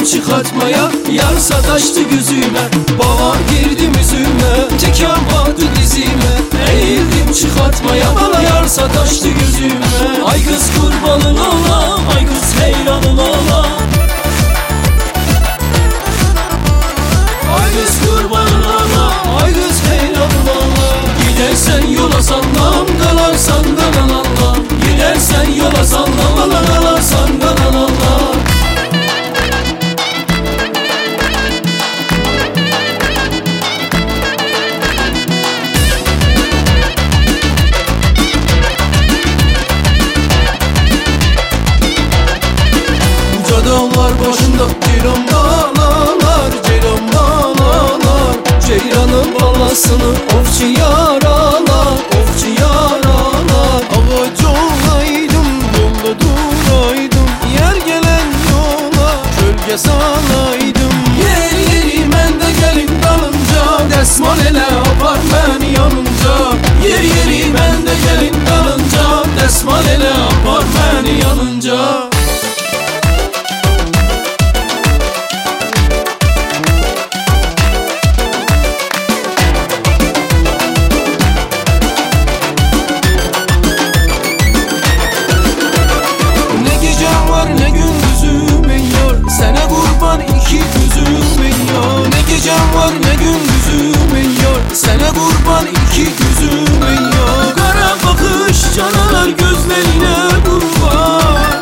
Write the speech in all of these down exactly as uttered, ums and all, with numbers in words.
çıkartmaya, yar sataştı gözüme. Baba girdim üzüme, tikan battı dizime. Eğildim çıkartmaya, yar sataştı gözüme. Ay kız kurbanın ola, ay kız heyranın ola. Ay kız kurbanın ola, ay kız heyranın ola. Gidersen yola sallam, dalarsan dalan Allah. Gidersen yola sallam, dalarsan dalan Allah. Dağlar başında ceylan bağlar, ceylan bağlar. Ceylanın balasını ofçu yaralar, ofçu yaralar. Ağaç olaydım, yolda duraydım, yer gelen yola gölge salaydım. Yer yeri men de gelin dalınca, desmal ele apar beni yanınca. Yer yeri men de gelin dalınca, desmal ele apar beni yanınca. Ne gündüzüm ey yar, sana kurban iki gözüm ey yar. Ne gecem var ne gündüzüm ey yar, sana kurban iki gözüm ey yar. Kara bakış canalar gözlerine kurban,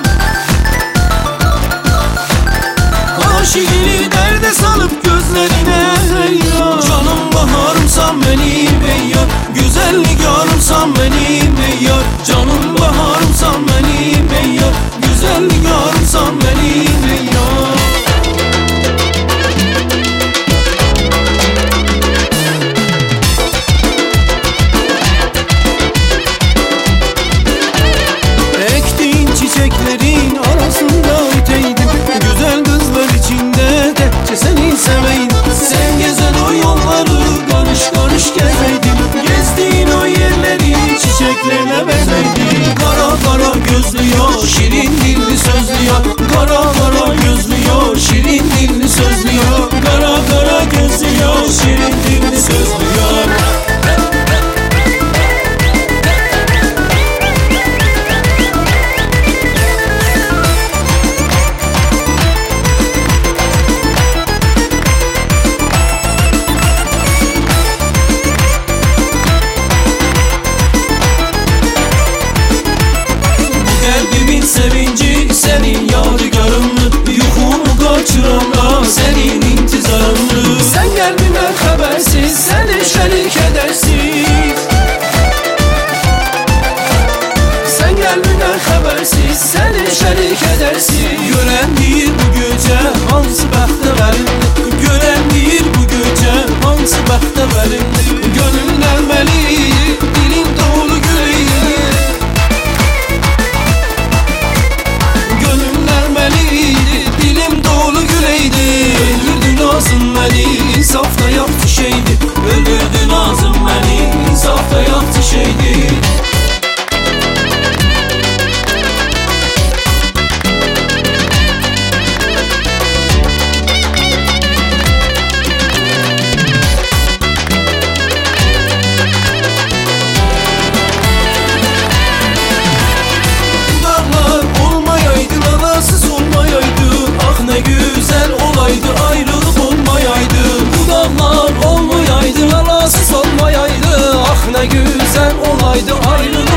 aşığını derde salıp gözlerine ey yar. Canım baharımsan benim ey yar, güzellik yarımsan benim ey yar. Canım baharımsan benim ey yar, güzellik yarımsan benim ey yar. Ektiğin çiçeklerin arasında öteydim, güzel kızlar içinde tekçe seni seveydim. Sen gezen o yolları karış karış gezeydim, gezdiğin o yerleri çiçeklerle bezeydim. Kara kara gözlü yar, şirin dilli sözlü yar. Kara kara gözlü yar, şirin dilli sözlü yar. Kara kara gözlü yar, şirin dilli sözlü yar. Kalbimin sevinci senin yadigarındı, yuhumu kaçıranlar senin intizarındı. Sen kalbime habersiz, sen eşelik edersiz. Sen kalbime habersiz, sen eşelik edersiz. Gören değil bu gece hansı bəxtə verildi, gören değil bu gece hansı bəxtə verildi. Gönüller meliydi, dilin dolu güleydi. Dilim dolu güleydi. Öldürdü nazım beni, insafda yaptı şeydi. Öldürdü nazım beni, insafda yaptı şeydi. Dağlar olmayaydı, nanasız olmayaydı. Ah ne güzel olaydı, ayrılık olmayaydı. Bu dağlar olmayaydı, nanasız olmayaydı. Ah ne güzel olaydı, ayrılık